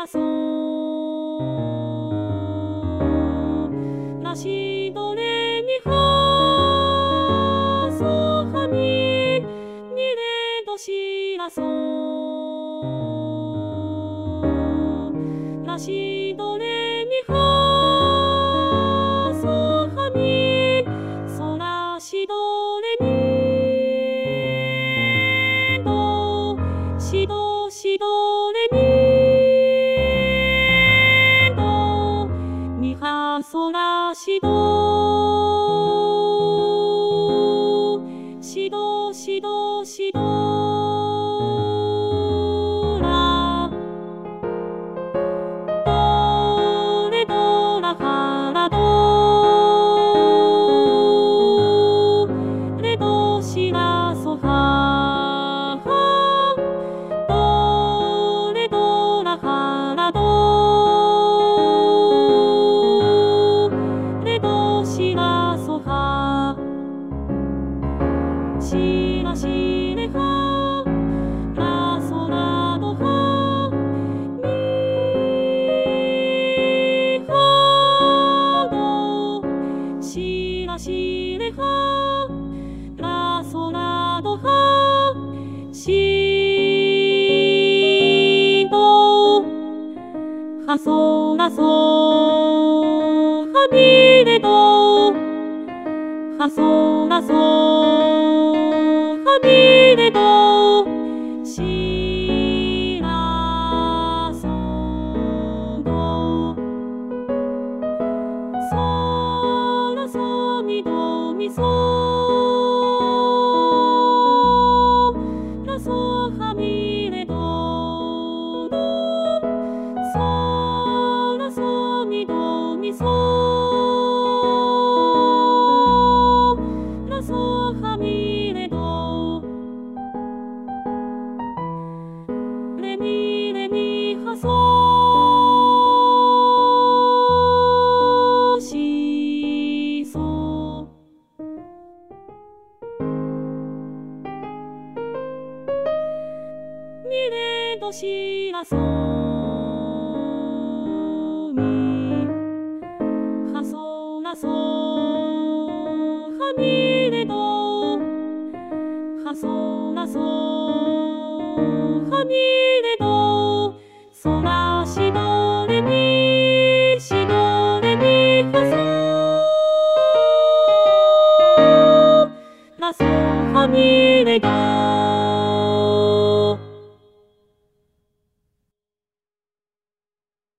ラソラシドレミファソファミミレドシラソラシドレミファソファミソラシドレミドシドシドレミドミファソラシドシドシドシドラドレドラファラドレドシラソファドレドラファラドレドシラソファシラシレファラソラドファミファドシラシレファラソラドファシドファソラソファミレドファソラソファミレドシラソドソラソミドミソラソファミレドドソラソミドミソラソファミレドレミレミファソシソミレドシラソミファソラソファミレドファソラソファミレドソラシドレミシドレミファソラソファミレド